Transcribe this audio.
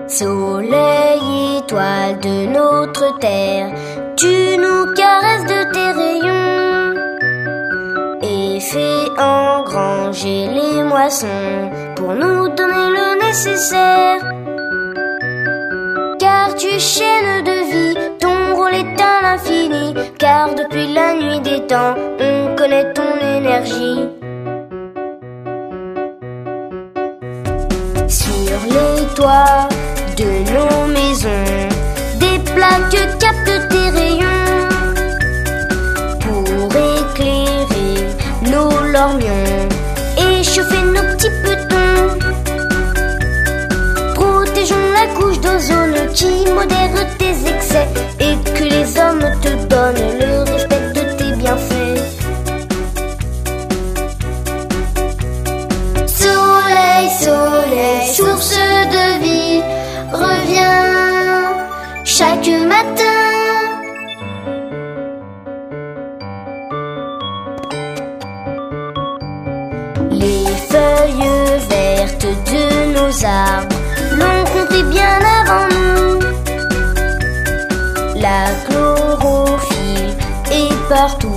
Soleil, étoile de notre terre, tu nous caresses de tes rayons et fais engranger les moissons pour nous donner le nécessaire. Car tu es chaîne de vie, ton rôle est à l'infini, car depuis la nuit des temps, on connaît ton énergie. Sur les toits de nos maisons, des plaques captent tes rayons pour éclairer nos lorgnons et chauffer nos petits petons. Protégeons la couche d'ozone qui modère tes excès et que les hommes te donnent le respect de tes bienfaits. Soleil, soleil, source de vie, reviens chaque matin. Les feuilles vertes de nos arbres l'ont compté bien avant nous. La chlorophylle est partout